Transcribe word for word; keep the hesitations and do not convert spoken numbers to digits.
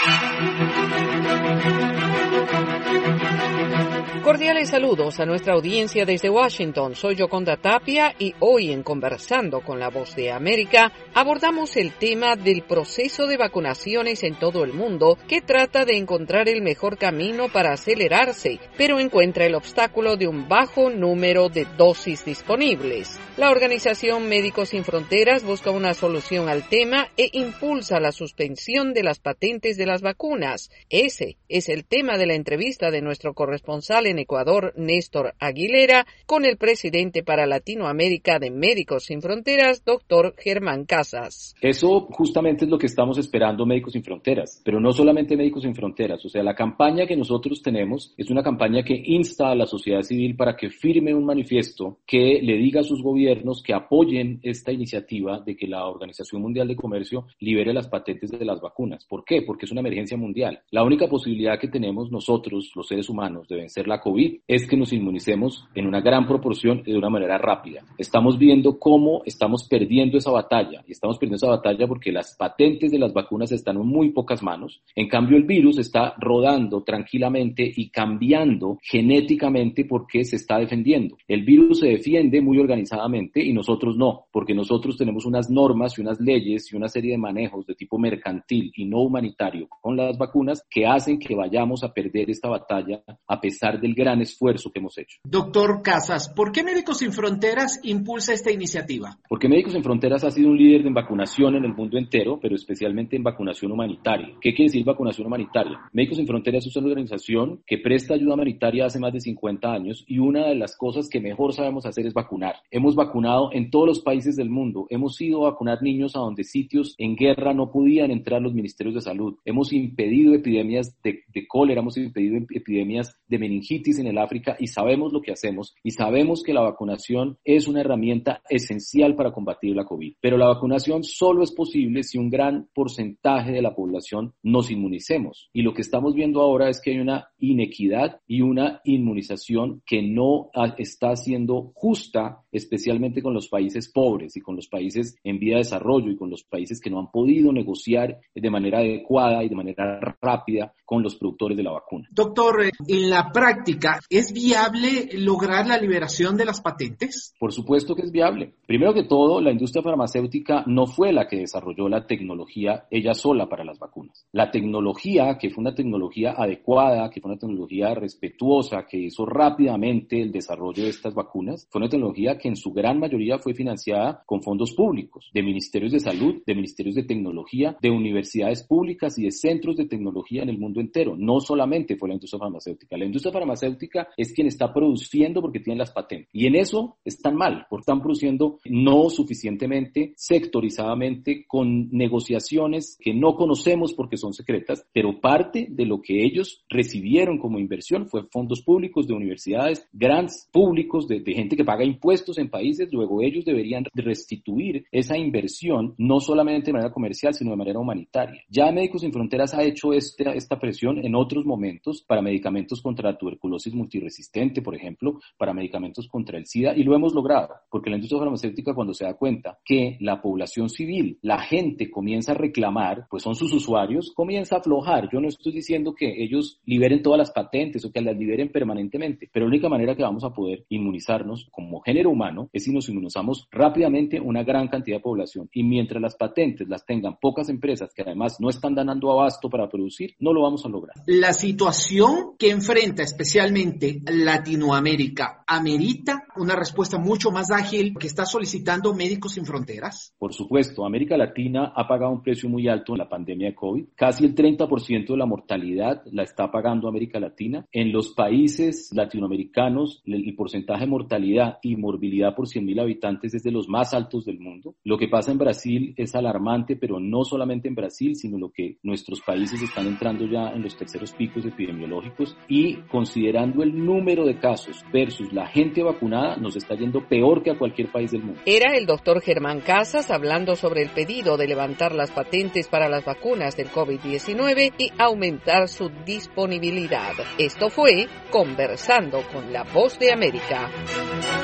Cordiales saludos a nuestra audiencia desde Washington. Soy Yoconda Tapia y hoy en Conversando con la Voz de América abordamos el tema del proceso de vacunaciones en todo el mundo, que trata de encontrar el mejor camino para acelerarse, pero encuentra el obstáculo de un bajo número de dosis disponibles. La organización Médicos Sin Fronteras busca una solución al tema e impulsa la suspensión de las patentes de las vacunas. Ese es el tema de la entrevista de nuestro corresponsal en Ecuador, Néstor Aguilera, con el presidente para Latinoamérica de Médicos Sin Fronteras, doctor Germán Casas. Eso justamente es lo que estamos esperando Médicos Sin Fronteras, pero no solamente Médicos Sin Fronteras. O sea, la campaña que nosotros tenemos es una campaña que insta a la sociedad civil para que firme un manifiesto que le diga a sus gobiernos que apoyen esta iniciativa de que la Organización Mundial de Comercio libere las patentes de las vacunas. ¿Por qué? Porque es una emergencia mundial. La única posibilidad que tenemos nosotros, los seres humanos, de vencer la COVID es que nos inmunicemos en una gran proporción y de una manera rápida. Estamos viendo cómo estamos perdiendo esa batalla, y estamos perdiendo esa batalla porque las patentes de las vacunas están en muy pocas manos. En cambio, el virus está rodando tranquilamente y cambiando genéticamente porque se está defendiendo. El virus se defiende muy organizadamente y nosotros no, porque nosotros tenemos unas normas y unas leyes y una serie de manejos de tipo mercantil y no humanitario con las vacunas que hacen que vayamos a perder esta batalla a pesar del gran esfuerzo que hemos hecho. Doctor Casas, ¿por qué Médicos Sin Fronteras impulsa esta iniciativa? Porque Médicos Sin Fronteras ha sido un líder en vacunación en el mundo entero, pero especialmente en vacunación humanitaria. ¿Qué quiere decir vacunación humanitaria? Médicos Sin Fronteras es una organización que presta ayuda humanitaria hace más de cincuenta años y una de las cosas que mejor sabemos hacer es vacunar. Hemos vacunado en todos los países del mundo. Hemos ido a vacunar niños a donde sitios en guerra no podían entrar los ministerios de salud. Hemos impedido epidemias de, de cólera, hemos impedido epidemias de meningitis en el África y sabemos lo que hacemos y sabemos que la vacunación es una herramienta esencial para combatir la COVID. Pero la vacunación solo es posible si un gran porcentaje de la población nos inmunicemos. Y lo que estamos viendo ahora es que hay una inequidad y una inmunización que no está siendo justa, especialmente con los países pobres y con los países en vía de desarrollo y con los países que no han podido negociar de manera adecuada y de manera rápida con los productores de la vacuna. Doctor, en la práctica, ¿es viable lograr la liberación de las patentes? Por supuesto que es viable. Primero que todo, la industria farmacéutica no fue la que desarrolló la tecnología ella sola para las vacunas. La tecnología, que fue una tecnología adecuada, que fue una tecnología respetuosa, que hizo rápidamente el desarrollo de estas vacunas, fue una tecnología que en su gran mayoría fue financiada con fondos públicos, de ministerios de salud, de ministerios de tecnología, de universidades públicas y de centros de tecnología en el mundo entero. No solamente fue la industria farmacéutica. La industria farmacéutica es quien está produciendo porque tiene las patentes. Y en eso están mal, porque están produciendo no suficientemente, sectorizadamente, con negociaciones que no conocemos porque son secretas, pero parte de lo que ellos recibieron como inversión fue fondos públicos de universidades, grants públicos de, de gente que paga impuestos en países. Luego ellos deberían restituir esa inversión, no solamente de manera comercial, sino de manera humanitaria. Ya Médicos Sin Fronteras ha hecho esta, esta presión en otros momentos para medicamentos contra la tuberculosis multiresistente, por ejemplo, para medicamentos contra el SIDA, y lo hemos logrado, porque la industria farmacéutica, cuando se da cuenta que la población civil, la gente comienza a reclamar, pues son sus usuarios, comienza a aflojar. Yo no estoy diciendo que ellos liberen todas las patentes o que las liberen permanentemente, pero la única manera que vamos a poder inmunizarnos como género humano es si nos inmunizamos rápidamente una gran cantidad de población, y mientras las patentes las tengan pocas empresas que además no están dando abasto para producir, no lo vamos a lograr. La situación que enfrenta especialmente Latinoamérica amerita una respuesta mucho más ágil que está solicitando Médicos Sin Fronteras. Por supuesto, América Latina ha pagado un precio muy alto en la pandemia de COVID. Casi el treinta por ciento de la mortalidad la está pagando América Latina. En los países latinoamericanos, el porcentaje de mortalidad y morbilidad por cien mil habitantes es de los más altos del mundo. Lo que pasa en Brasil es alarmante, pero no solamente en Brasil, sino lo que nuestros países están entrando ya en los terceros picos epidemiológicos, y considerando el número de casos versus la gente vacunada, nos está yendo peor que a cualquier país del mundo. Era el doctor Germán Casas hablando sobre el pedido de levantar las patentes para las vacunas del COVID diecinueve y aumentar su disponibilidad. Esto fue Conversando con la Voz de América.